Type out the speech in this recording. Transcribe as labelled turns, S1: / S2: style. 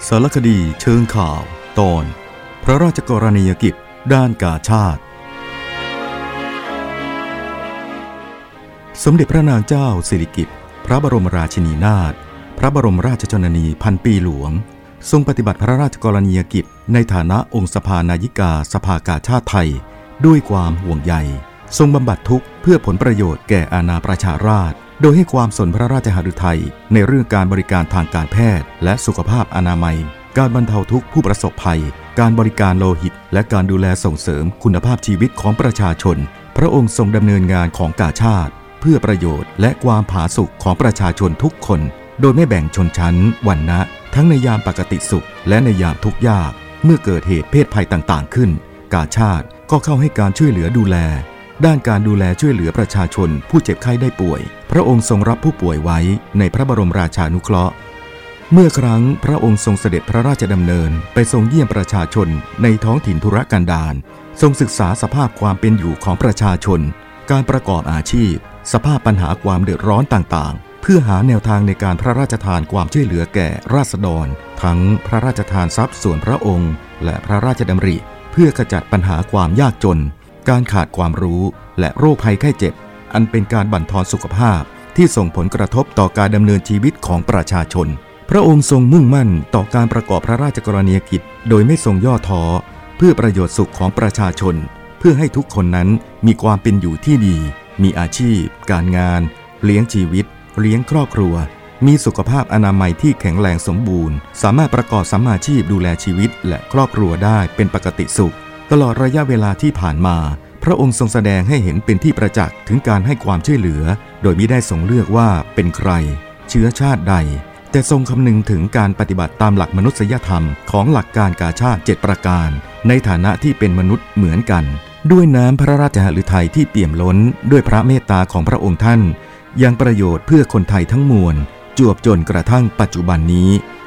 S1: สารคดีเชิงข่าวตอนพระราชกรณียกิจด้านกาชาดสมเด็จพระนางเจ้าสิริกิติ์พระบรมราชินีนาถพระบรมราชชนนีพันปีหลวงทรงปฏิบัติพระราชกรณียกิจในฐานะองค์สภานายิกาสภากาชาดไทยด้วยความห่วงใยทรงบำบัดทุกข์เพื่อผลประโยชน์แก่อาณาประชาราษฎร์โดยให้ความสนพระราชหฤทัยในเรื่องการบริการทางการแพทย์และสุขภาพอนามัยการบรรเทาทุกข์ผู้ประสบภัยการบริการโลหิตและการดูแลส่งเสริมคุณภาพชีวิตของประชาชนพระองค์ทรงดำเนินงานของกาชาดเพื่อประโยชน์และความผาสุกของประชาชนทุกคนโดยไม่แบ่งชนชั้นวรรณะทั้งในยามปกติสุขและในยามทุกข์ยากเมื่อเกิดเหตุเพศภัยต่างๆขึ้นกาชาดก็เข้าให้การช่วยเหลือดูแลด้านการดูแลช่วยเหลือประชาชนผู้เจ็บไข้ได้ป่วยพระองค์ทรงรับผู้ป่วยไว้ในพระบรมราชานุเคราะห์เมื่อครั้งพระองค์ทรงเสด็จพระราชดำเนินไปทรงเยี่ยมประชาชนในท้องถิ่นทุรกันดารทรงศึกษาสภาพความเป็นอยู่ของประชาชนการประกอบอาชีพสภาพปัญหาความเดือดร้อนต่างๆเพื่อหาแนวทางในการพระราชทานความช่วยเหลือแก่ราษฎรทั้งพระราชทานทรัพย์ส่วนพระองค์และพระราชดำริเพื่อขจัดปัญหาความยากจนการขาดความรู้และโรคภัยไข้เจ็บอันเป็นการบั่นทอนสุขภาพที่ส่งผลกระทบต่อการดำเนินชีวิตของประชาชนพระองค์ทรงมุ่งมั่นต่อการประกอบพระราชกรณียกิจโดยไม่ทรงย่อท้อเพื่อประโยชน์สุขของประชาชนเพื่อให้ทุกคนนั้นมีความเป็นอยู่ที่ดีมีอาชีพการงานเลี้ยงชีวิตเลี้ยงครอบครัวมีสุขภาพอนามัยที่แข็งแรงสมบูรณ์สามารถประกอบสัมมาชีพดูแลชีวิตและครอบครัวได้เป็นปกติสุขตลอดระยะเวลาที่ผ่านมาพระองค์ทรงแสดงให้เห็นเป็นที่ประจักษ์ถึงการให้ความช่วยเหลือโดยมิได้ทรงเลือกว่าเป็นใครเชื้อชาติใดแต่ทรงคำนึงถึงการปฏิบัติตามหลักมนุษยธรรมของหลักการกาชาด7ประการในฐานะที่เป็นมนุษย์เหมือนกันด้วยน้ำพระราชหฤทัยที่เปี่ยมล้นด้วยพระเมตตาของพระองค์ท่านยังประโยชน์เพื่อคนไทยทั้งมวลจวบจนกระทั่งปัจจุบันนี้